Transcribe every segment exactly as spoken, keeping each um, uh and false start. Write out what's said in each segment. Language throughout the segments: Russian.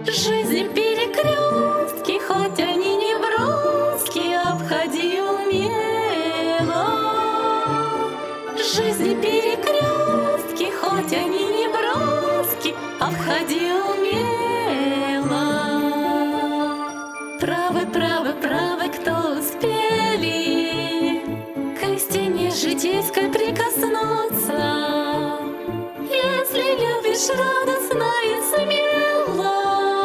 Жизни перекрестки, хоть они не броски, обходи умело. Жизни перекрестки, хоть они не броски, обходи умело. Правы, правы, правы, кто успели к истине житейской прикоснуться. Если любишь радостно и смело,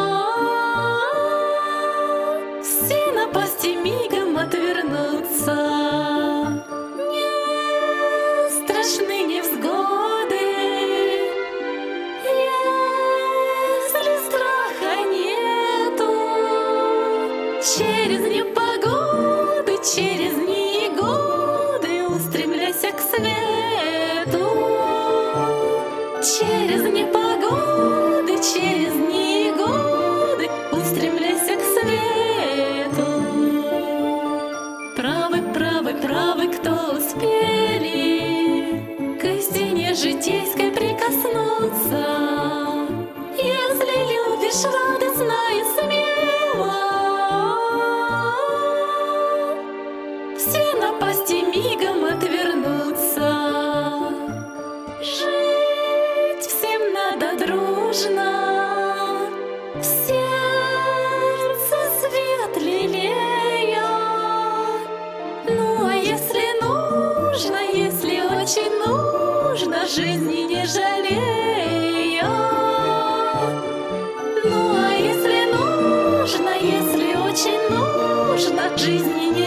все напасти мигом отвернутся. Не страшны невзгоды, если страха нету. Через непогоды, через негоды устремляйся к свету. Через непогоды, через негоды устремляйся к свету. Правы, правы, правы, кто успели к истине житейской прикоснуться. Если любишь радостно и смело, все напасти мигом отвернутся. Жить всем надо дружно, в сердце свет лелея. Ну а если нужно, если очень нужно, жизни не жалея. Ну а если нужно, если очень нужно, жизни не